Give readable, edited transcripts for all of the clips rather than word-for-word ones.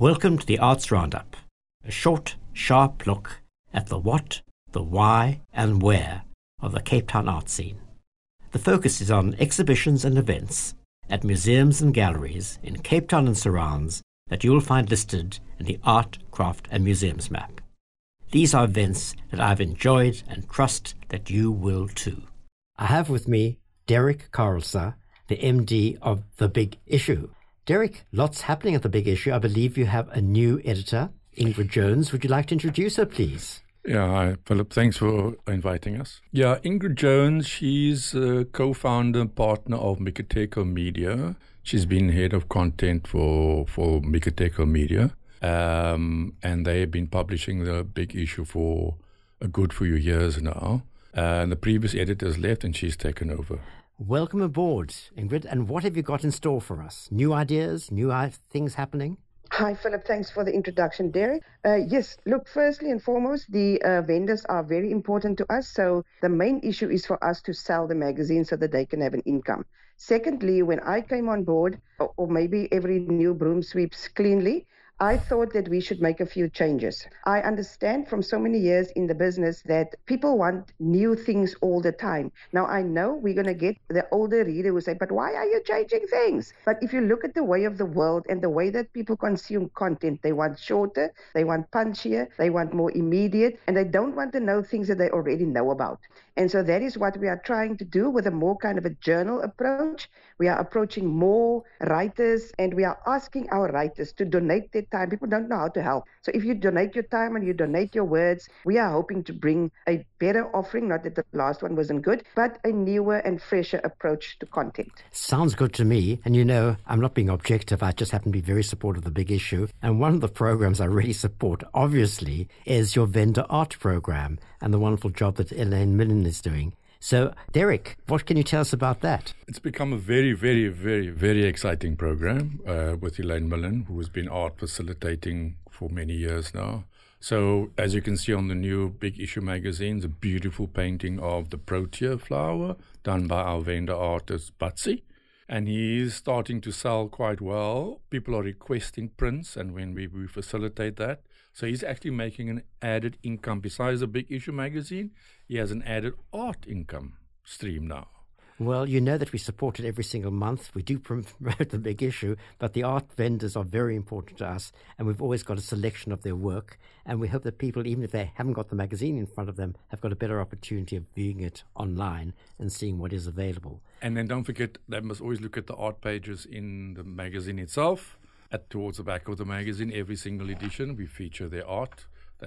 Welcome to the Arts Roundup, a short, sharp look at the what, the why and where of the Cape Town art scene. The focus is on exhibitions and events at museums and galleries in Cape Town and surrounds that you will find listed in the Art, Craft and Museums map. These are events that I've enjoyed and trust that you will too. I have with me Derek Carlser, the MD of The Big Issue. Derek, lots happening at The Big Issue. I believe you have a new editor, Ingrid Jones. Would you like to introduce her, please? Yeah, hi, Philip. Thanks for inviting us. Yeah, Ingrid Jones, she's a co-founder, partner of Mikiteko Media. She's been head of content for Mikiteko Media. And they've been publishing The Big Issue for a good few years now. And the previous editor's left and she's taken over. Welcome aboard, Ingrid. And what have you got in store for us? New ideas, new things happening? Hi, Philip. Thanks for the introduction, Derek. Yes, look, firstly and foremost, the vendors are very important to us. So the main issue is for us to sell the magazine so that they can have an income. Secondly, when I came on board, or maybe every new broom sweeps cleanly, I thought that we should make a few changes. I understand from so many years in the business that people want new things all the time. Now, I know we're going to get the older reader who say, but why are you changing things? But if you look at the way of the world and the way that people consume content, they want shorter, they want punchier, they want more immediate, and they don't want to know things that they already know about. And so that is what we are trying to do with a more kind of a journal approach. We are approaching more writers and we are asking our writers to donate their time. People don't know how to help. So if you donate your time and you donate your words, we are hoping to bring a better offering, not that the last one wasn't good, but a newer and fresher approach to content. Sounds good to me. And you know, I'm not being objective. I just happen to be very supportive of The Big Issue. And one of the programs I really support, obviously, is your vendor art program and the wonderful job that Elaine Millen is doing. So, Derek, what can you tell us about that? It's become a very, very, very, very exciting program with Elaine Millen, who has been art facilitating for many years now. So, as you can see on the new Big Issue magazine, a beautiful painting of the Protea flower done by our vendor artist, Batsy. And he is starting to sell quite well. People are requesting prints, and when we facilitate that, so he's actually making an added income. Besides the Big Issue magazine, he has an added art income stream now. Well, you know that we support it every single month. We do promote The Big Issue, but the art vendors are very important to us, and we've always got a selection of their work. And we hope that people, even if they haven't got the magazine in front of them, have got a better opportunity of viewing it online and seeing what is available. And then don't forget, they must always look at the art pages in the magazine itself. Towards the back of the magazine, every single edition, we feature their art.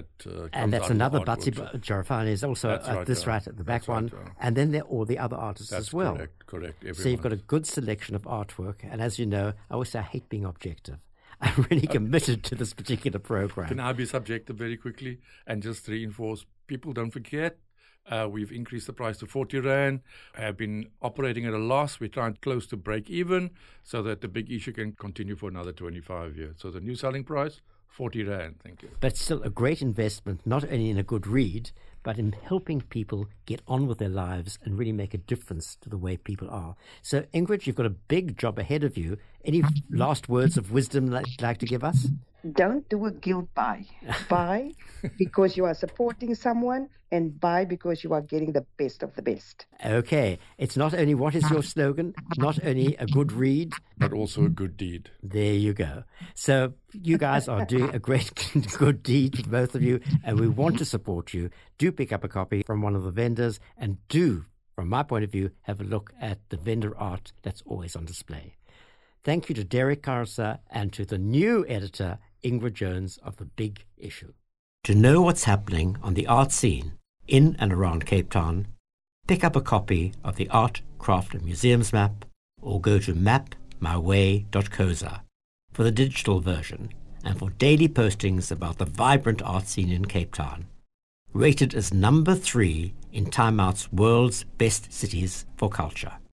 And that's another Batsy Jarafani is also at the back one. Right. And then there are all the other artists as well. Correct. Everyone. So you've got a good selection of artwork. And as you know, I always say I hate being objective. I'm really committed to this particular program. Can I be subjective very quickly and just reinforce people? Don't forget, we've increased the price to 40 Rand. I have been operating at a loss. We're trying close to break even so that the Big Issue can continue for another 25 years. So the new selling price, 40 Rand. Thank you. But still a great investment, not only in a good read, but in helping people get on with their lives and really make a difference to the way people are. So, Ingrid, you've got a big job ahead of you. Any last words of wisdom that you'd like to give us? Don't do a guilt buy. Buy because you are supporting someone, and buy because you are getting the best of the best. Okay. It's not only what is your slogan, not only a good read, but also a good deed. There you go. So you guys are doing a great good deed, both of you, and we want to support you. Do pick up a copy from one of the vendors and do, from my point of view, have a look at the vendor art that's always on display. Thank you to Derek Carlser and to the new editor, Ingrid Jones of The Big Issue. To know what's happening on the art scene in and around Cape Town, pick up a copy of the Art, Craft and Museums map or go to mapmyway.coza for the digital version and for daily postings about the vibrant art scene in Cape Town. Rated as number 3 in Time Out's World's Best Cities for Culture.